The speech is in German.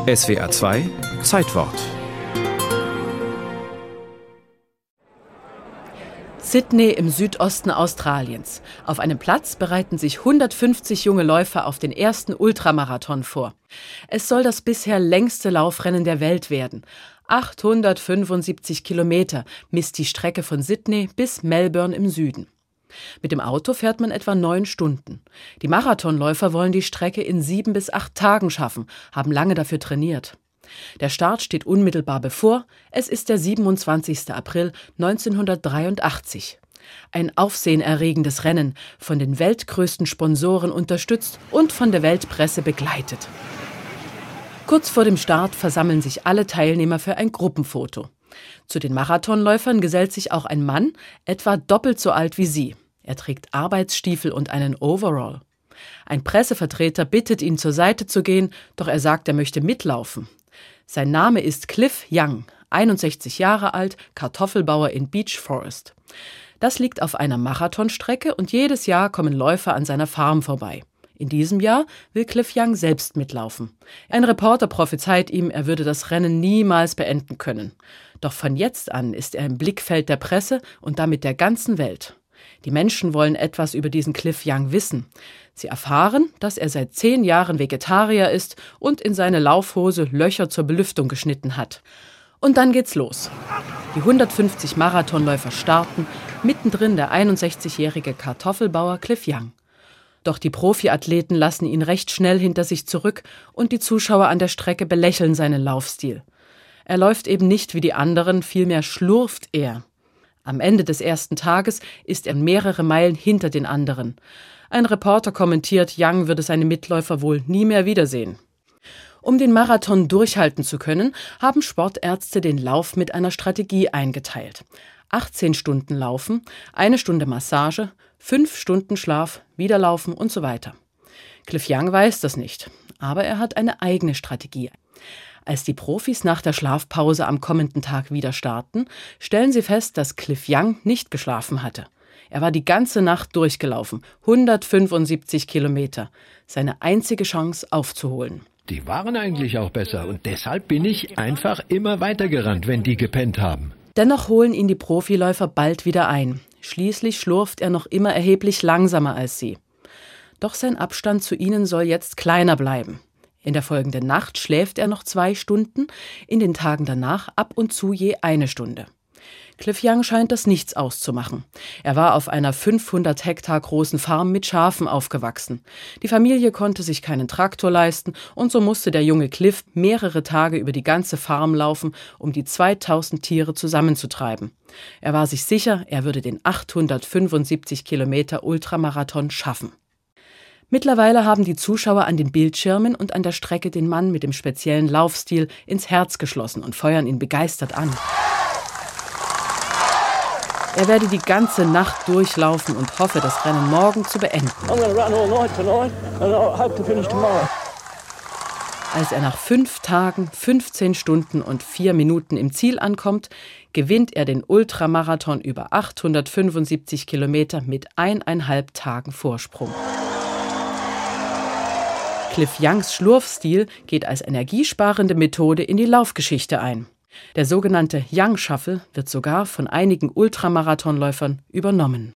SWR 2 Zeitwort. Sydney im Südosten Australiens. Auf einem Platz bereiten sich 150 junge Läufer auf den ersten Ultramarathon vor. Es soll das bisher längste Laufrennen der Welt werden. 875 Kilometer misst die Strecke von Sydney bis Melbourne im Süden. Mit dem Auto fährt man etwa 9 Stunden. Die Marathonläufer wollen die Strecke in 7 bis 8 Tagen schaffen, haben lange dafür trainiert. Der Start steht unmittelbar bevor. Es ist der 27. April 1983. Ein aufsehenerregendes Rennen, von den weltgrößten Sponsoren unterstützt und von der Weltpresse begleitet. Kurz vor dem Start versammeln sich alle Teilnehmer für ein Gruppenfoto. Zu den Marathonläufern gesellt sich auch ein Mann, etwa doppelt so alt wie sie. Er trägt Arbeitsstiefel und einen Overall. Ein Pressevertreter bittet ihn, zur Seite zu gehen, doch er sagt, er möchte mitlaufen. Sein Name ist Cliff Young, 61 Jahre alt, Kartoffelbauer in Beech Forest. Das liegt auf einer Marathonstrecke und jedes Jahr kommen Läufer an seiner Farm vorbei. In diesem Jahr will Cliff Young selbst mitlaufen. Ein Reporter prophezeit ihm, er würde das Rennen niemals beenden können. Doch von jetzt an ist er im Blickfeld der Presse und damit der ganzen Welt. Die Menschen wollen etwas über diesen Cliff Young wissen. Sie erfahren, dass er seit 10 Jahren Vegetarier ist und in seine Laufhose Löcher zur Belüftung geschnitten hat. Und dann geht's los. Die 150 Marathonläufer starten, mittendrin der 61-jährige Kartoffelbauer Cliff Young. Doch die Profiathleten lassen ihn recht schnell hinter sich zurück und die Zuschauer an der Strecke belächeln seinen Laufstil. Er läuft eben nicht wie die anderen, vielmehr schlurft er. Am Ende des ersten Tages ist er mehrere Meilen hinter den anderen. Ein Reporter kommentiert, Young würde seine Mitläufer wohl nie mehr wiedersehen. Um den Marathon durchhalten zu können, haben Sportärzte den Lauf mit einer Strategie eingeteilt. 18 Stunden Laufen, 1 Stunde Massage, 5 Stunden Schlaf, wieder laufen und so weiter. Cliff Young weiß das nicht, aber er hat eine eigene Strategie. Als die Profis nach der Schlafpause am kommenden Tag wieder starten, stellen sie fest, dass Cliff Young nicht geschlafen hatte. Er war die ganze Nacht durchgelaufen, 175 Kilometer. Seine einzige Chance aufzuholen. Die waren eigentlich auch besser und deshalb bin ich einfach immer weitergerannt, wenn die gepennt haben. Dennoch holen ihn die Profiläufer bald wieder ein. Schließlich schlurft er noch immer erheblich langsamer als sie. Doch sein Abstand zu ihnen soll jetzt kleiner bleiben. In der folgenden Nacht schläft er noch 2 Stunden, in den Tagen danach ab und zu je 1 Stunde. Cliff Young scheint das nichts auszumachen. Er war auf einer 500 Hektar großen Farm mit Schafen aufgewachsen. Die Familie konnte sich keinen Traktor leisten und so musste der junge Cliff mehrere Tage über die ganze Farm laufen, um die 2000 Tiere zusammenzutreiben. Er war sich sicher, er würde den 875 Kilometer Ultramarathon schaffen. Mittlerweile haben die Zuschauer an den Bildschirmen und an der Strecke den Mann mit dem speziellen Laufstil ins Herz geschlossen und feuern ihn begeistert an. Er werde die ganze Nacht durchlaufen und hoffe, das Rennen morgen zu beenden. Als er nach 5 Tagen, 15 Stunden und 4 Minuten im Ziel ankommt, gewinnt er den Ultramarathon über 875 Kilometer mit 1,5 Tagen Vorsprung. Cliff Youngs Schlurfstil geht als energiesparende Methode in die Laufgeschichte ein. Der sogenannte Young Shuffle wird sogar von einigen Ultramarathonläufern übernommen.